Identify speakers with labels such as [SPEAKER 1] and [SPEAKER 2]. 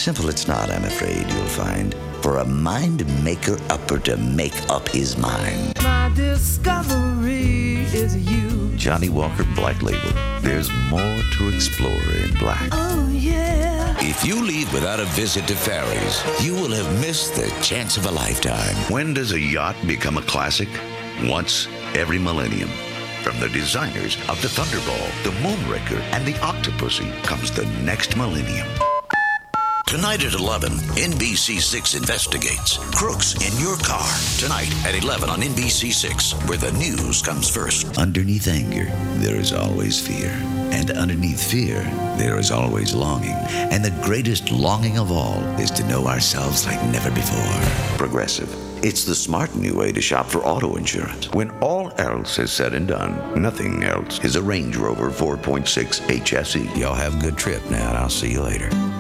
[SPEAKER 1] Simple it's not, I'm afraid you'll find, for a mind maker-upper to make up his mind.
[SPEAKER 2] My discovery is you.
[SPEAKER 1] Johnny Walker Black Label. There's more to explore in black.
[SPEAKER 2] Oh, yeah.
[SPEAKER 3] If you leave without a visit to Ferry's, you will have missed the chance of a lifetime.
[SPEAKER 4] When does a yacht become a classic? Once every millennium. From the designers of the Thunderball, the Moonraker, and the Octopussy comes the next millennium.
[SPEAKER 3] Tonight at 11, NBC6 investigates crooks in your car. Tonight at 11 on NBC6, where the news comes first.
[SPEAKER 1] Underneath anger, there is always fear. And underneath fear, there is always longing. And the greatest longing of all is to know ourselves like never before. Progressive. It's the smart new way to shop for auto insurance. When all else is said and done, nothing else is a Range Rover 4.6 HSE.
[SPEAKER 3] Y'all have a good trip now, and I'll see you later.